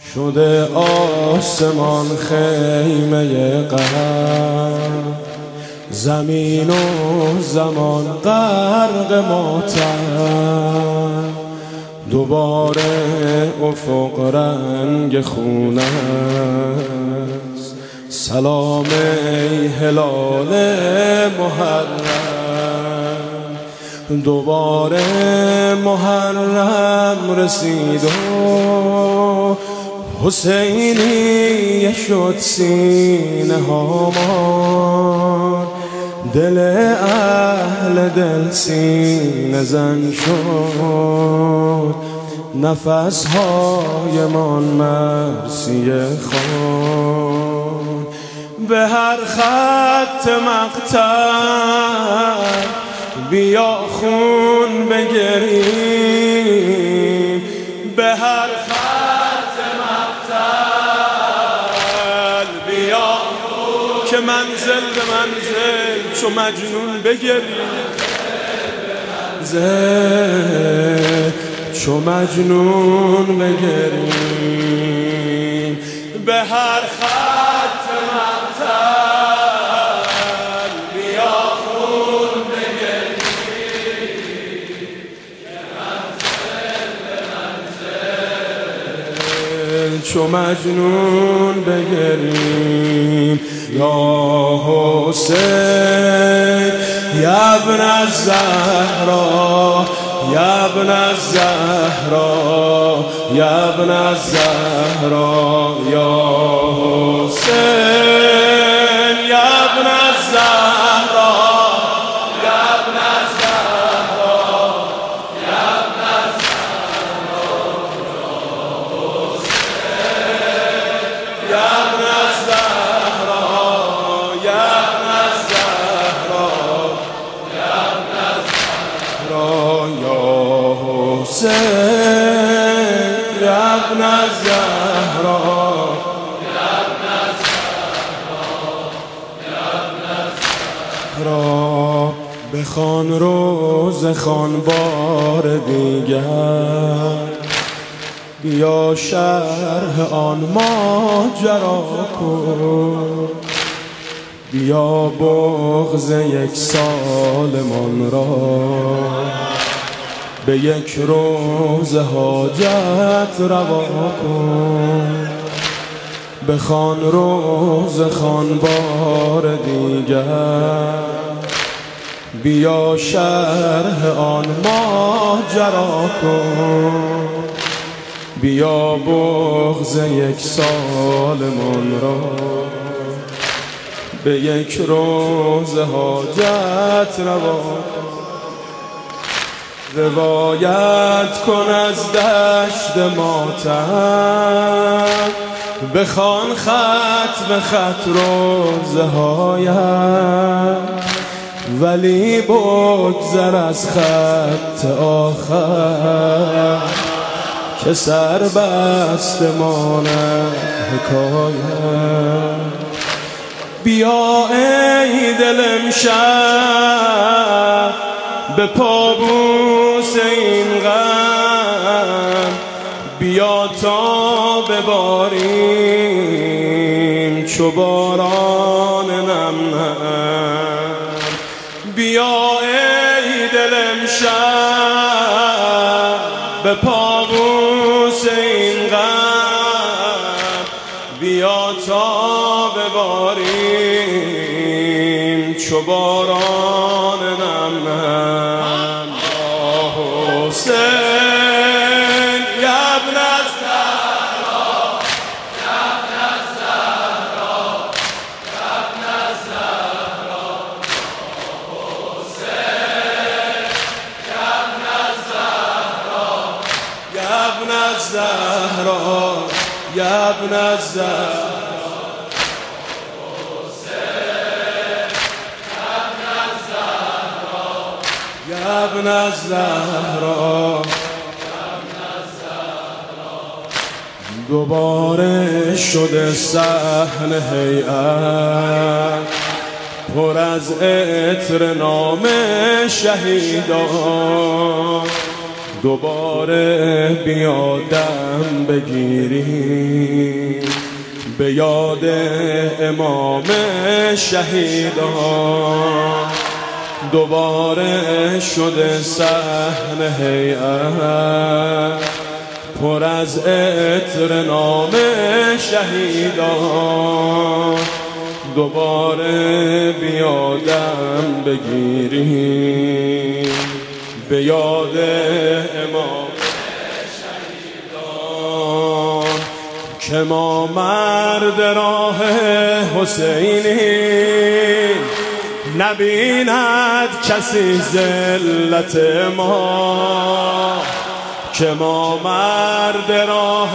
شده آسمان خیمه غم، زمین و زمان غرق ماتم. دوباره افق رنگ خونه است، سلام ای هلال محرم. دوباره محرم رسید و حسینی شد سینه هامان. دل اهل دل سینه زن شد، نفس های من مرسی خوان. به هر خط مقتل بیا خون بگریم، به هر خط مقتل بیا که منزل به منزل چو مجنون بگریم، چو مجنون بگریم. به هر خط مقتل بیا خون بگریم، که منزل به منزل چو مجنون بگریم. یا حسین یا ابن الزهرا، یا ابن الزهرا، یا ابن الزهرا. یا حسین یا ابن الزهرا، یا ابن الزهرا، یا ابن الزهرا. یا ابن الزهرا، یا ابن الزهرا، یا ابن الزهرا. یا حسین یا ابن الزهرا، یا ابن الزهرا، یا ابن الزهرا. بخوان روز خوان بار دیگر، بیا شرح آن ماجرا کن. بیا بغض یک سالمان را به یک روز حاجت روا کن. بخوان روز خوان بار دیگر، بیا شرح آن ماجرا کن. بیا بغض یک سالمان را به یک روز حاجت روا کن. روایت کن از دشت ماتم، بخوان خط به خط روزهایت، ولی بگذر از خط آخر که سر بسته ماند حکایت. بیا ای دل امشب به پابوس این غم، بیا تا بباریم چو باران نم نم. بیا ای دل امشب به پابوس این غم، بیا تا بباریم چو باران نم نم. یا حسین یا ابن الزهرا، یا ابن الزهرا، یا ابن الزهرا. یا حسین یا ابن الزهرا، یا ابن الزهرا، یا ابن الزهرا. یا ابن الزهرا. دوباره شده صحن هیئت پر از عطر نام شهیدان. دوباره بیا دم بگیریم به یاد امام شهیدان دوباره شده صحن هیئت پر از عطر نام شهیدان دوباره بیادم بگیریم به یاد امام شهیدان که ما مرد راه حسینی نبیند کسی ذلت ما که ما مرد راه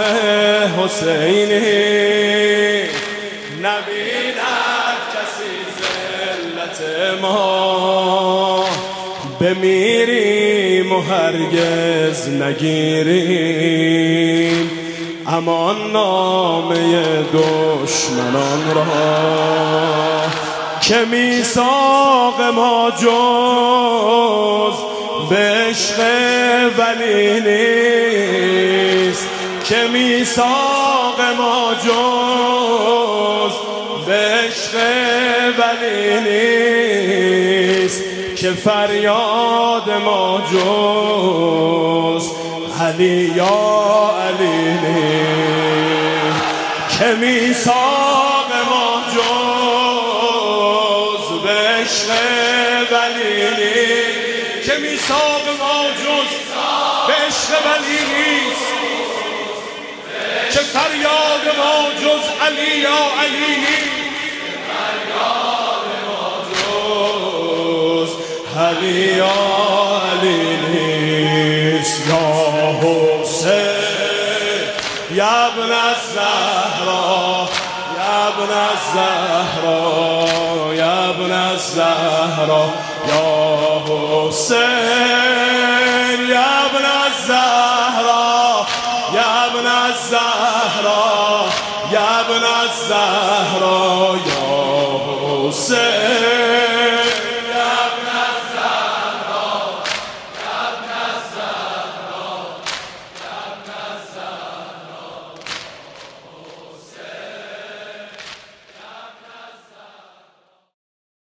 حسینی نبیند کسی ذلت ما بمیریم و هرگز نگیریم امان نامه دشمنان را که میثاق ما جز به عشق ولی نیست که میثاق ما جز به عشق ولی نیست که فریاد ما جز علی یا علی نیست که میثاق ما جز به عشق ولی نیست که میثاق ما جز به عشق ولی نیست که فریاد ما جز علی یا علی نیست فریاد ما جز علی یا علی نیست یا حسین یا ابن الزهرا یا ابن الزهرا یا ابن الزهرا یا حسین یا ابن الزهرا یا ابن الزهرا یا ابن الزهرا یا حسین